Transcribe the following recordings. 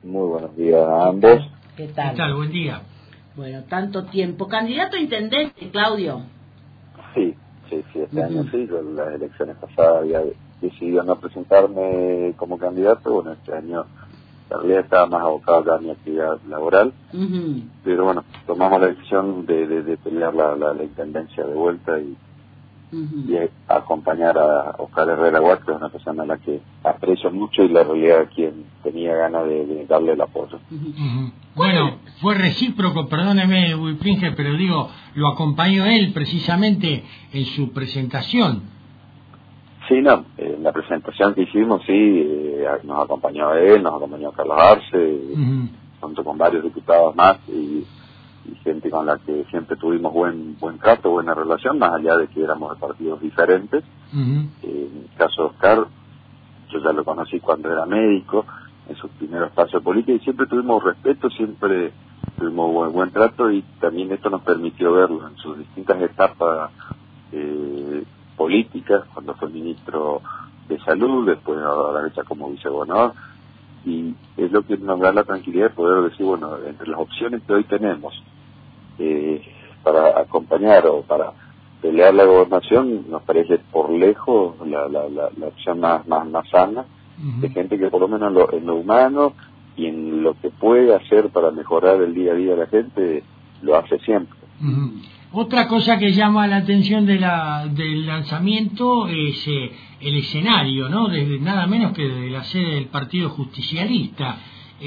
Muy buenos días a ambos. ¿Qué tal? ¿Qué tal? Buen día. Bueno, tanto tiempo. ¿Candidato a intendente, Claudio? Sí, este año sí. Yo en las elecciones pasadas había decidido no presentarme como candidato. Bueno, este año en realidad estaba más abocado a mi actividad laboral. Pero bueno, tomamos la decisión de pelear la intendencia de vuelta y acompañar a Oscar Herrera Huart, que es una persona a la que aprecio mucho y la realidad a quien tenía ganas de darle el apoyo. Bueno, fue recíproco, perdóneme, Wilpringe, pero digo, lo acompañó él precisamente en su presentación. Sí, no, en la presentación que hicimos, sí, nos acompañó él, nos acompañó Carlos Arce, junto con varios diputados más y gente con la que siempre tuvimos buen trato, buena relación, más allá de que éramos de partidos diferentes. En el caso de Oscar, yo ya lo conocí cuando era médico, en sus primeros pasos políticos, y siempre tuvimos respeto, siempre tuvimos buen trato, y también esto nos permitió verlo en sus distintas etapas políticas, cuando fue ministro de Salud, después ahora hecha como vicegobernador, y es lo que nos da la tranquilidad de poder decir, bueno, entre las opciones que hoy tenemos para acompañar o para pelear la gobernación, nos parece por lejos la opción más sana, de gente que por lo menos en lo humano y en lo que puede hacer para mejorar el día a día de la gente, lo hace siempre. Otra cosa que llama la atención del lanzamiento es el escenario, ¿no? Desde nada menos que desde la sede del Partido Justicialista.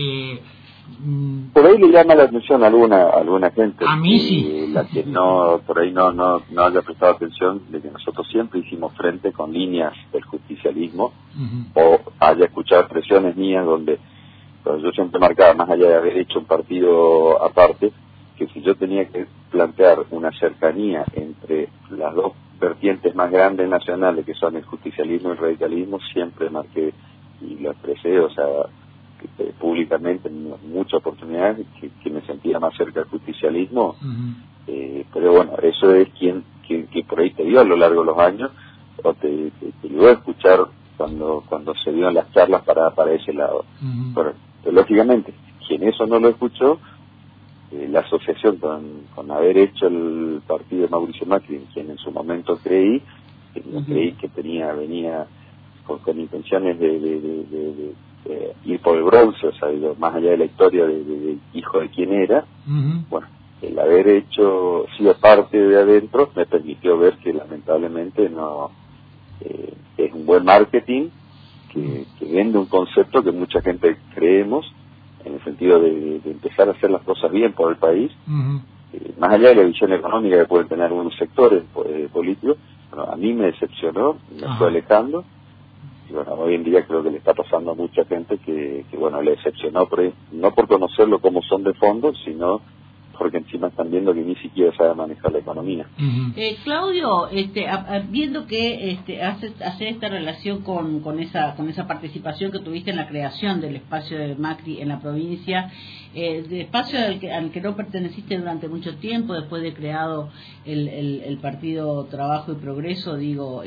Por ahí le llama la atención a alguna gente. A mí sí. La que por ahí no haya prestado atención de que nosotros siempre hicimos frente con líneas del justicialismo, o haya escuchado expresiones mías donde yo siempre marcaba, más allá de haber hecho un partido aparte, que si yo tenía que plantear una cercanía entre las dos vertientes más grandes nacionales, que son el justicialismo y el radicalismo, siempre marqué y lo expresé, o sea, públicamente en muchas oportunidades, que me sentía más cerca del justicialismo. Pero bueno, eso es quien por ahí te dio a lo largo de los años, o te ayudó a escuchar cuando se dieron las charlas para ese lado. Pero lógicamente, quien eso no lo escuchó, la asociación con haber hecho el partido de Mauricio Macri, quien en su momento creí que venía con intenciones de ir por el bronce, o sea, más allá de la historia de hijo de quién era, bueno, el haber sido parte de adentro me permitió ver que lamentablemente no es un buen marketing que vende un concepto que mucha gente creemos, en el sentido de empezar a hacer las cosas bien por el país, más allá de la visión económica que pueden tener algunos sectores políticos. Bueno, a mí me decepcionó, me fue alejando, y bueno, hoy en día creo que le está pasando a mucha gente que bueno, le decepcionó, no por conocerlo como son de fondo, sino porque encima están viendo que ni siquiera sabe manejar la economía. Claudio, viendo que hacer esta relación con esa participación que tuviste en la creación del espacio de Macri en la provincia, de espacio al que no perteneciste durante mucho tiempo, después de creado el Partido Trabajo y Progreso,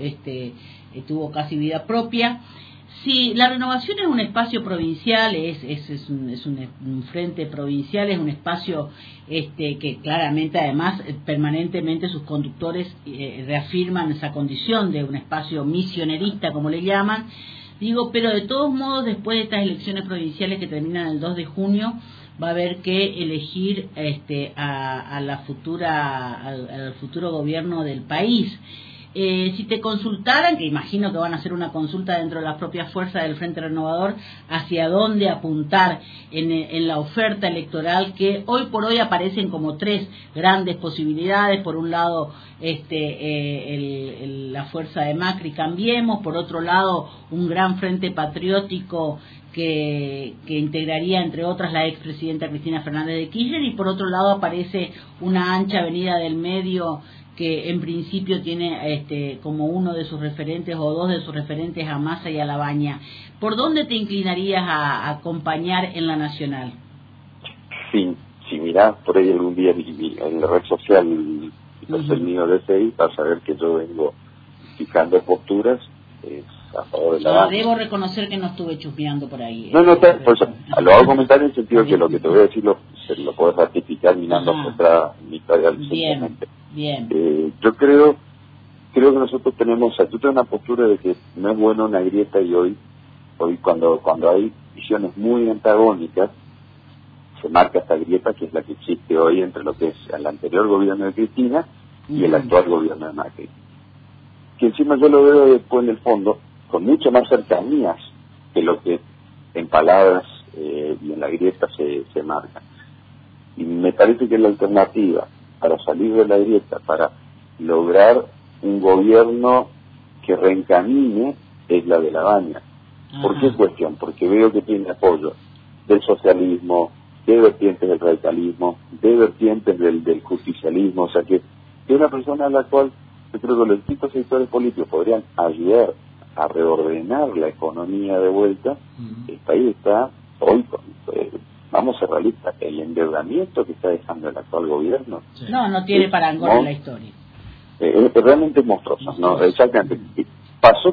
tuvo casi vida propia. Sí, la renovación es un espacio provincial, es un frente provincial, es un espacio que claramente, además, permanentemente sus conductores reafirman esa condición de un espacio misionerista, como le llaman. Pero de todos modos, después de estas elecciones provinciales que terminan el 2 de junio, va a haber que elegir al futuro gobierno del país. Si te consultaran, que imagino que van a hacer una consulta dentro de las propias fuerzas del Frente Renovador, hacia dónde apuntar en la oferta electoral, que hoy por hoy aparecen como tres grandes posibilidades: por un lado la fuerza de Macri, Cambiemos; por otro lado un gran frente patriótico que integraría entre otras la expresidenta Cristina Fernández de Kirchner; y por otro lado aparece una ancha avenida del medio que en principio tiene como uno de sus referentes o dos de sus referentes a Massa y a Labaña. ¿Por dónde te inclinarías a acompañar en la nacional? Sí, si mirás por ahí algún día en la red social el mío de CI, vas a ver que yo vengo fijando posturas a favor de la baña. Debo reconocer que no estuve chusmeando por ahí. No, pues, lo hago comentar en el sentido que lo que te voy a decir se lo puedes ratificar mirando hacia atrás mi historia recientemente. Bien. Yo creo que nosotros tenemos, tú tienes una postura de que no es bueno una grieta, y hoy cuando hay visiones muy antagónicas, se marca esta grieta que es la que existe hoy entre lo que es el anterior gobierno de Cristina y el actual gobierno de Macri. Que encima yo lo veo después en el fondo con mucho más cercanías que lo que en palabras y en la grieta se marca. Y me parece que la alternativa para salir de la grieta, para lograr un gobierno que reencamine, es la de la baña. ¿Por qué cuestión? Porque veo que tiene apoyo del socialismo, de vertientes del radicalismo, de vertientes del justicialismo, o sea que es una persona a la cual yo creo que los distintos sectores políticos podrían ayudar a reordenar la economía de vuelta. El país está hoy, vamos a ser realistas, el endeudamiento que está dejando el actual gobierno no tiene parangón en la historia. Realmente es monstruoso, ¿no? Exactamente. Pasó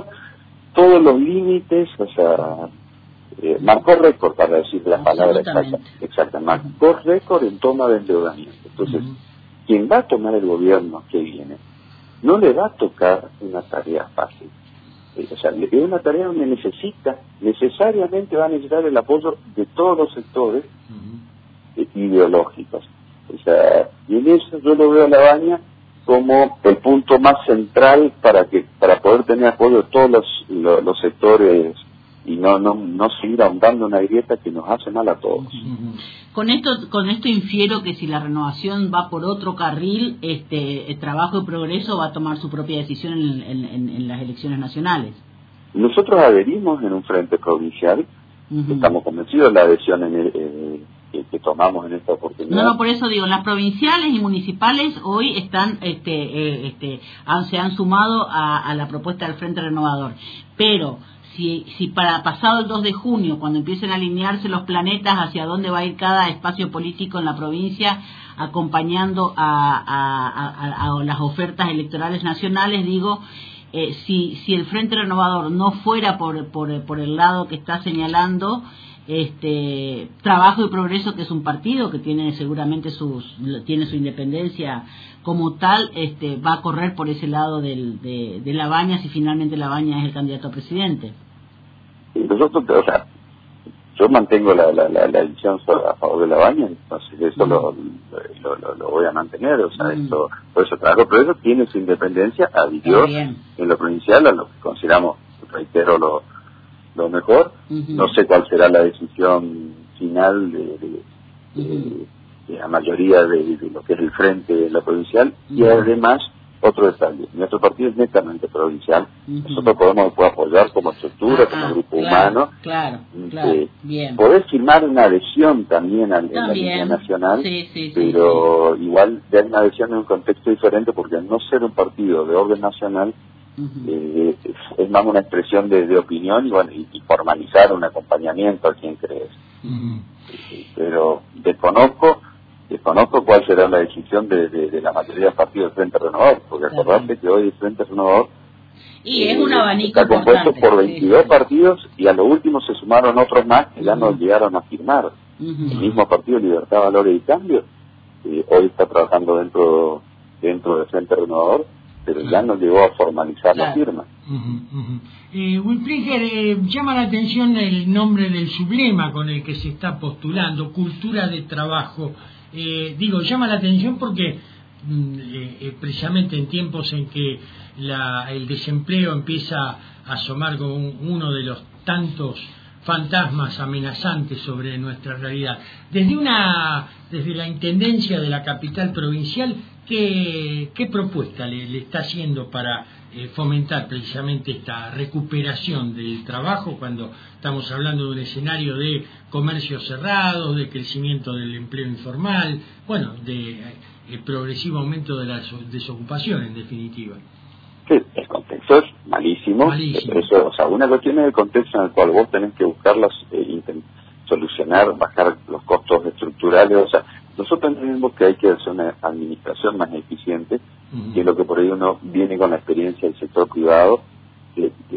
todos los límites, o sea, marcó récord, para decir la palabra exacta, marcó récord en toma de endeudamiento. Entonces, quien va a tomar el gobierno que viene, no le va a tocar una tarea fácil. O sea, es una tarea donde necesariamente va a necesitar el apoyo de todos los sectores ideológicos. O sea, y en eso yo lo veo a la baña como el punto más central para poder tener apoyo de todos los sectores y no seguir ahondando una grieta que nos hace mal a todos. Con esto infiero que si la renovación va por otro carril, el Trabajo y Progreso va a tomar su propia decisión en las elecciones nacionales. Nosotros adherimos en un frente provincial, estamos convencidos de la adhesión que tomamos en esta oportunidad. No, por eso digo, las provinciales y municipales hoy están, se han sumado a la propuesta del Frente Renovador, pero si para pasado el 2 de junio, cuando empiecen a alinearse los planetas hacia dónde va a ir cada espacio político en la provincia, acompañando a las ofertas electorales nacionales, digo, si el Frente Renovador no fuera por el lado que está señalando, Trabajo y Progreso, que es un partido que tiene seguramente tiene su independencia como tal, va a correr por ese lado de la baña, si finalmente la baña es el candidato a presidente. Nosotros, o sea, yo mantengo la elección a favor de la baña, entonces eso lo voy a mantener, o sea, esto, por eso Trabajo y Progreso tiene su independencia, adhirió en lo provincial a lo que consideramos, reitero, lo mejor. No sé cuál será la decisión final de la mayoría de lo que es el frente de la provincial. Y además, otro detalle, nuestro partido es netamente provincial. Nosotros podemos después apoyar como estructura, como grupo humano. Bien. Poder firmar una adhesión también a la línea nacional, pero igual de una adhesión en un contexto diferente, porque al no ser un partido de orden nacional, es más una expresión de opinión y formalizar un acompañamiento a quien crees. Pero desconozco cuál será la decisión de la mayoría de partidos del Frente Renovador, porque acordate que hoy el Frente Renovador es un abanico está compuesto por 22 partidos, y a lo último se sumaron otros más que ya no llegaron a firmar. El mismo partido Libertad, Valores y Cambio hoy está trabajando dentro del Frente Renovador, pero ya no llegó a formalizar la firma. Wilfriger, llama la atención el nombre del sublema con el que se está postulando, cultura de trabajo. Llama la atención porque precisamente en tiempos en que el desempleo empieza a asomar como uno de los tantos fantasmas amenazantes sobre nuestra realidad. Desde la Intendencia de la capital provincial, ¿qué propuesta le está haciendo para fomentar precisamente esta recuperación del trabajo cuando estamos hablando de un escenario de comercios cerrados, de crecimiento del empleo informal, de progresivo aumento de la desocupación, en definitiva? Sí, el contexto es malísimo. Eso, o sea, una cuestión es el contexto en el cual vos tenés que buscarlas, solucionar, bajar los costos estructurales. O sea, nosotros entendemos que hay que hacer una administración más eficiente, que es lo que por ahí uno viene con la experiencia del sector privado, de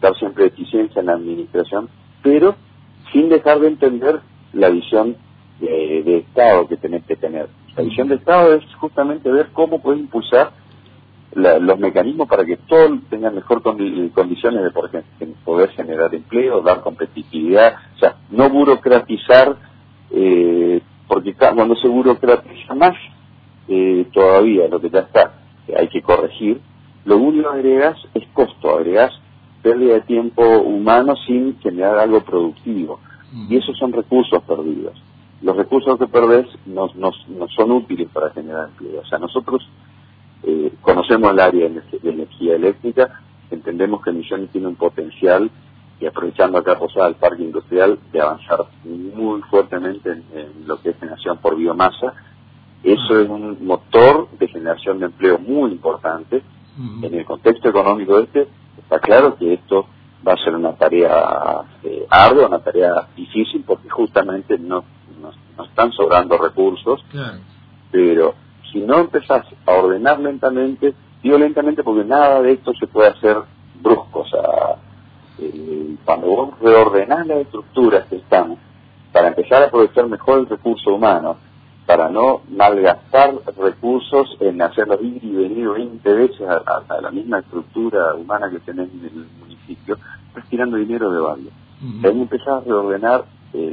buscar siempre eficiencia en la administración, pero sin dejar de entender la visión de Estado que tenés que tener. La visión de Estado es justamente ver cómo puedes impulsar los mecanismos para que todos tengan mejor condiciones de poder generar empleo, dar competitividad, o sea, no burocratizar, porque cuando se burocratiza más, todavía lo que ya está, hay que corregir, lo único que agregas es costo, agregas pérdida de tiempo humano sin generar algo productivo, y esos son recursos perdidos. Los recursos que perdés no son útiles para generar empleo. O sea, nosotros conocemos el área de energía eléctrica, entendemos que Misiones tiene un potencial, y aprovechando acá Posadas el parque industrial, de avanzar muy fuertemente en lo que es generación por biomasa. Eso es un motor de generación de empleo muy importante. En el contexto económico está claro que esto va a ser una tarea ardua, una tarea difícil, porque justamente no están sobrando recursos, claro. Pero si no empezás a ordenar lentamente, digo lentamente porque nada de esto se puede hacer brusco, o sea, cuando vos reordenás las estructuras que están, para empezar a aprovechar mejor el recurso humano, para no malgastar recursos en hacerlos ir y venir 20 veces a la misma estructura humana que tenés en el municipio, estás tirando dinero de balde. Hay que empezar a reordenar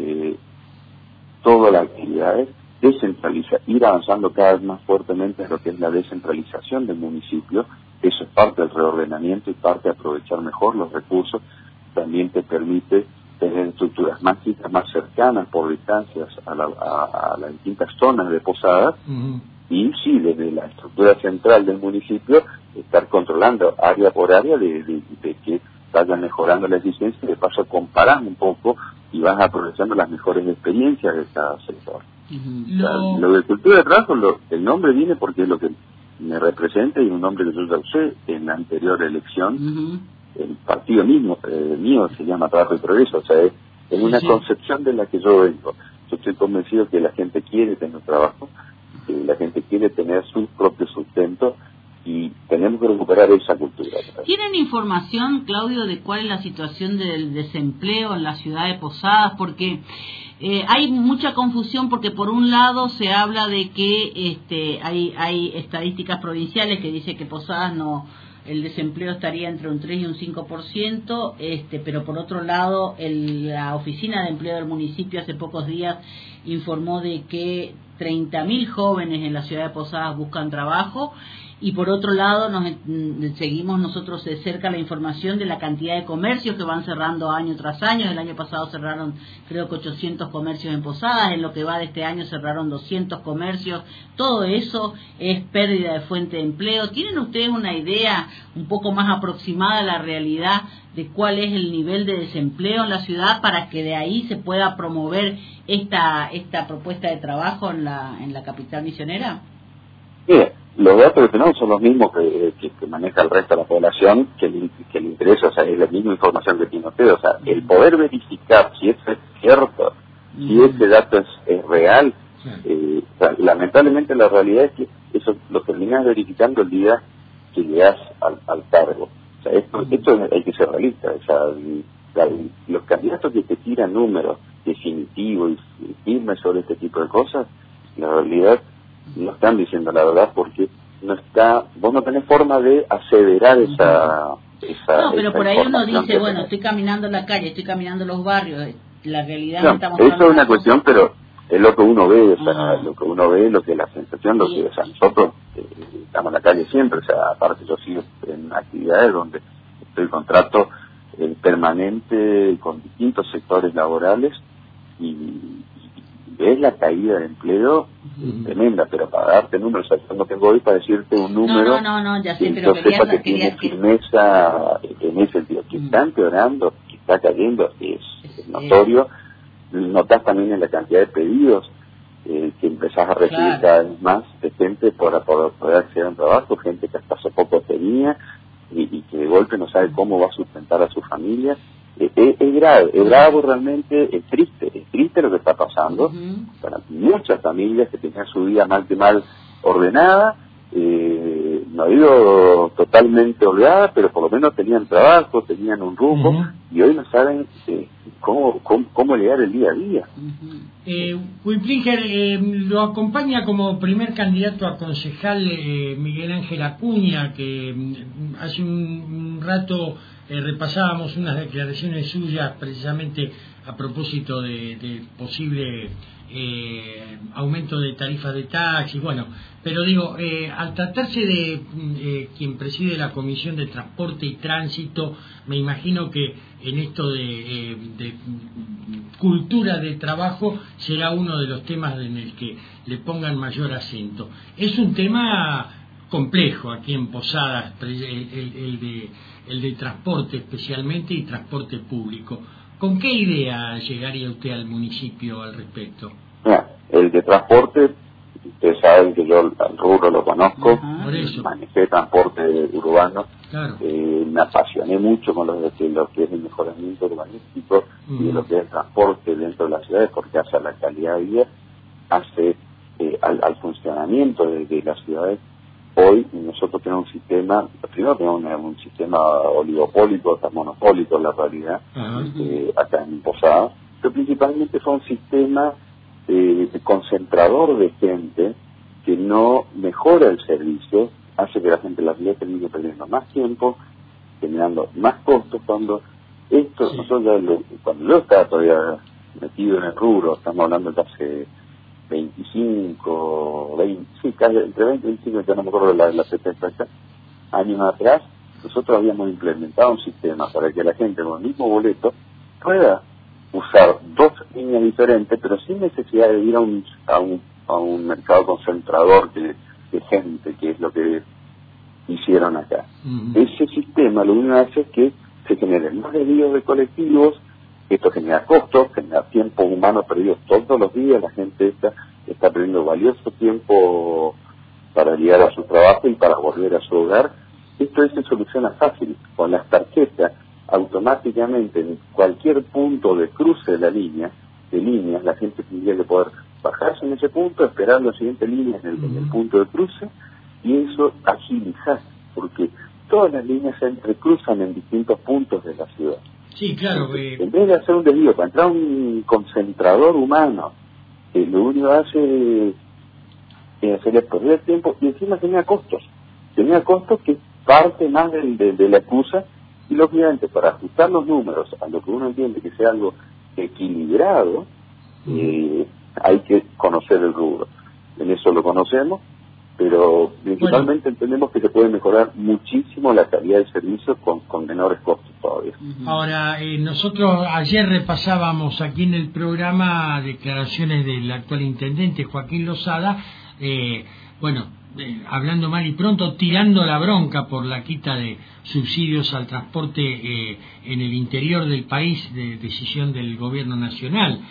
todas las actividades, descentralizar, ir avanzando cada vez más fuertemente en lo que es la descentralización del municipio. Eso es parte del reordenamiento y parte de aprovechar mejor los recursos. También te permite tener estructuras más chicas, más cercanas por distancias a las distintas zonas de Posadas, y sí, desde la estructura central del municipio, estar controlando área por área de que vayan mejorando la eficiencia, y de paso comparás un poco y vas aprovechando las mejores experiencias de cada sector. Lo de cultura de trabajo, el nombre viene porque es lo que me representa, y un nombre que yo ya usé en la anterior elección. El partido mismo, mío, se llama Trabajo y Progreso, o sea, es una concepción de la que yo vengo. Yo estoy convencido que la gente quiere tener trabajo, que la gente quiere tener su propio sustento, y tenemos que recuperar esa cultura. ¿Tienen información, Claudio, de cuál es la situación del desempleo en la ciudad de Posadas? Porque hay mucha confusión, porque por un lado se habla de que hay estadísticas provinciales que dicen que Posadas el desempleo estaría entre un 3 y un 5%, pero por otro lado la Oficina de Empleo del municipio hace pocos días informó de que 30.000 jóvenes en la ciudad de Posadas buscan trabajo, y por otro lado seguimos nosotros de cerca la información de la cantidad de comercios que van cerrando año tras año. El año pasado cerraron creo que 800 comercios en Posadas, en lo que va de este año cerraron 200 comercios. Todo eso es pérdida de fuente de empleo. ¿Tienen ustedes una idea un poco más aproximada a la realidad de cuál es el nivel de desempleo en la ciudad, para que de ahí se pueda promover esta propuesta de trabajo en la capital misionera? Mira, los datos que tenemos son los mismos que maneja el resto de la población, que le interesa, o sea, es la misma información que tiene usted, o sea, el poder verificar si eso es cierto, si ese dato es real, o sea, lamentablemente la realidad es que eso lo terminas verificando el día que llegas al cargo. O sea, esto hay que ser realista, o sea, los candidatos que te tiran números definitivos y firmes sobre este tipo de cosas, la realidad no están diciendo la verdad, porque vos no tenés forma de aseverar esa no, pero por ahí uno dice, bueno, estoy caminando en la calle, estoy caminando en los barrios, la realidad no está mostrando. Eso es una cuestión, pero es lo que uno ve, o sea, lo que uno ve, lo que es la sensación, o sea, nosotros estamos en la calle siempre, o sea, aparte yo sigo en actividades donde estoy en contrato permanente con distintos sectores laborales, y ves la caída de empleo tremenda, pero para darte números, o sea, yo no tengo hoy para decirte un número no, ya sé, pero yo sepa que tiene firmeza en ese sentido, que está empeorando, que está cayendo, es notorio. Notas también en la cantidad de pedidos que empezás a recibir cada vez más de gente para poder acceder a un trabajo, gente que hasta hace poco tenía y que de golpe no sabe cómo va a sustentar a su familia. Es grave, realmente, es triste lo que está pasando para muchas familias que tenían su vida mal ordenada, no ha ido totalmente holgada, pero por lo menos tenían trabajo, tenían un rumbo, y hoy no saben cómo llegar el día a día. Huiplinger, lo acompaña como primer candidato a concejal Miguel Ángel Acuña, que hace un rato repasábamos unas declaraciones suyas precisamente a propósito de posible aumento de tarifas de taxis, bueno, pero digo, al tratarse de quien preside la Comisión de Transporte y Tránsito, me imagino que en esto de cultura de trabajo será uno de los temas en el que le pongan mayor acento. Es un tema complejo aquí en Posadas, el de transporte especialmente y transporte público. ¿Con qué idea llegaría usted al municipio al respecto? El de transporte, ustedes saben que yo al rubro lo conozco, manejé transporte urbano, claro. Me apasioné mucho con lo que es el mejoramiento urbanístico y de lo que es el transporte dentro de las ciudades, porque hace a la calidad de vida, hace al funcionamiento de las ciudades. Hoy nosotros tenemos un sistema, primero tenemos un sistema oligopólico, hasta monopólico en la realidad, acá en Posadas, pero principalmente fue un sistema concentrador de gente que no mejora el servicio, hace que la gente en la ciudad termine perdiendo más tiempo, generando más costos. Cuando yo estaba todavía metido en el rubro, estamos hablando de hace 25, 20, sí, casi entre 20 y 25, ya no me acuerdo de la fecha exacta, años atrás, nosotros habíamos implementado un sistema para que la gente con el mismo boleto pueda usar dos líneas diferentes, pero sin necesidad de ir a un mercado concentrador de gente, que es lo que hicieron acá. Ese sistema lo único que hace es que se generen más desvíos de colectivos. Esto genera costos, genera tiempo humano perdido todos los días. La gente está perdiendo valioso tiempo para llegar a su trabajo y para volver a su hogar. Esto se soluciona fácil. Con las tarjetas, automáticamente en cualquier punto de cruce de líneas, la gente tendría que poder bajarse en ese punto, esperar la siguiente línea en el punto de cruce, y eso agilizar, porque todas las líneas se entrecruzan en distintos puntos de la ciudad. Sí, claro. En vez de hacer un desvío para entrar un concentrador humano, lo único que hace es hacerle perder tiempo, y encima tenía costos que parte más de la excusa, y lógicamente para ajustar los números a lo que uno entiende que sea algo equilibrado, hay que conocer el rubro. En eso lo conocemos, pero principalmente entendemos que se puede mejorar muchísimo la calidad del servicio con menores costos todavía. Ahora, nosotros ayer repasábamos aquí en el programa declaraciones del actual intendente Joaquín Lozada, hablando mal y pronto, tirando la bronca por la quita de subsidios al transporte en el interior del país, de decisión del gobierno nacional.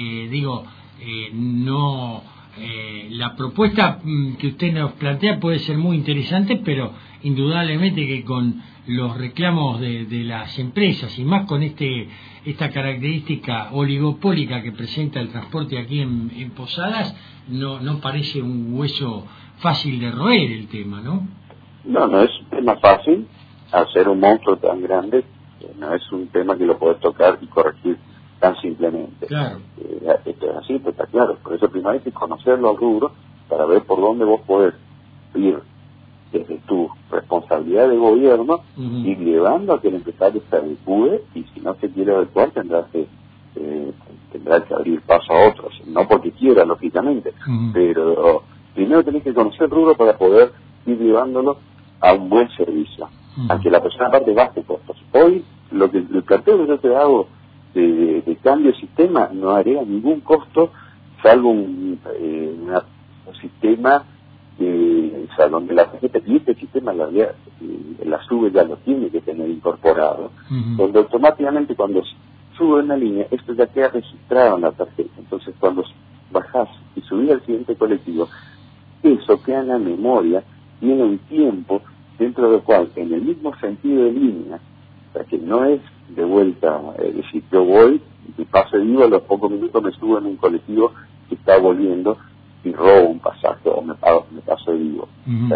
La propuesta que usted nos plantea puede ser muy interesante, pero indudablemente que con los reclamos de las empresas y más con esta característica oligopólica que presenta el transporte aquí en Posadas, no parece un hueso fácil de roer el tema, ¿no? No es un tema fácil. Al ser un monstruo tan grande, no es un tema que lo podés tocar y corregir tan simplemente. Claro. Esto es así, pues está claro. Por eso primero hay que conocerlo al rubro para ver por dónde vos podés ir desde tu responsabilidad de gobierno, ir llevando a que el empresario se adecue, y si no se quiere adecuar tendrá que abrir paso a otros, no porque quiera, lógicamente, pero primero tenés que conocer el rubro para poder ir llevándolo a un buen servicio, a que la persona aparte baje costos. Hoy, el planteo que yo te hago de cambio de sistema no agrega ningún costo, salvo un sistema donde la tarjeta, y este sistema la sube ya lo tiene que tener incorporado, donde automáticamente cuando sube una línea, esto ya queda registrado en la tarjeta. Entonces cuando bajás y subís al siguiente colectivo, eso queda en la memoria, tiene un tiempo dentro del cual, en el mismo sentido de línea, o sea que no es de vuelta, es decir, yo voy y paso de vivo, a los pocos minutos me subo en un colectivo que está volviendo y robo un pasaje o me paso de vivo. O sea,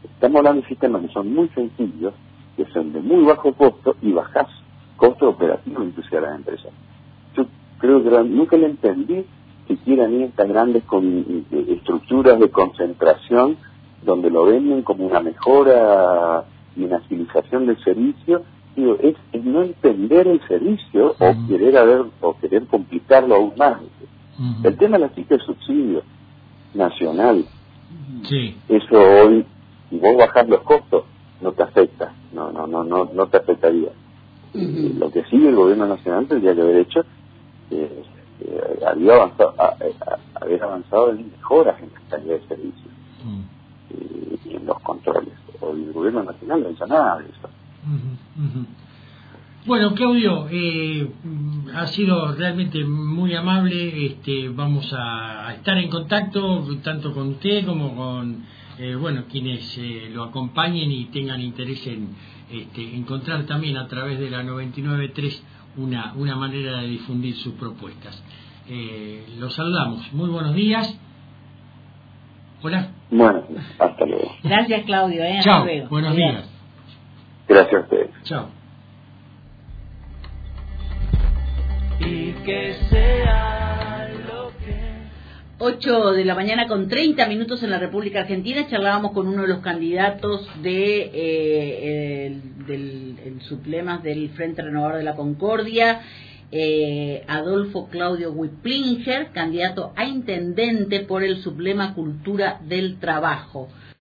Estamos hablando de sistemas que son muy sencillos, que son de muy bajo costo y bajás costo operativo inclusive a las empresas. Yo creo que nunca le entendí que quieran ir estas grandes estructuras de concentración donde lo venden como una mejora y una agilización del servicio. Digo, es no entender el servicio o querer complicarlo aún más. El tema de la chica es subsidio nacional. Sí. Eso hoy, si vos bajás los costos, no te afecta, no te afectaría. Lo que sí el gobierno nacional tendría que haber hecho haber avanzado en mejoras en la calidad de servicio y en los controles. Hoy el gobierno nacional no hizo nada de eso. Bueno, Claudio, ha sido realmente muy amable. Vamos a estar en contacto tanto con usted como con quienes lo acompañen y tengan interés en encontrar también a través de la 99.3 una manera de difundir sus propuestas. Los saludamos. Muy buenos días. Hola. Bueno, hasta luego. Gracias, Claudio. Chao. Hasta luego. Buenos días. Gracias a ustedes. Chao. Y que sea lo que... 8 de la mañana con 30 minutos en la República Argentina. Charlábamos con uno de los candidatos del Suplemas del Frente Renovador de la Concordia, Adolfo Claudio Wiplinger, candidato a intendente por el Suplema Cultura del Trabajo.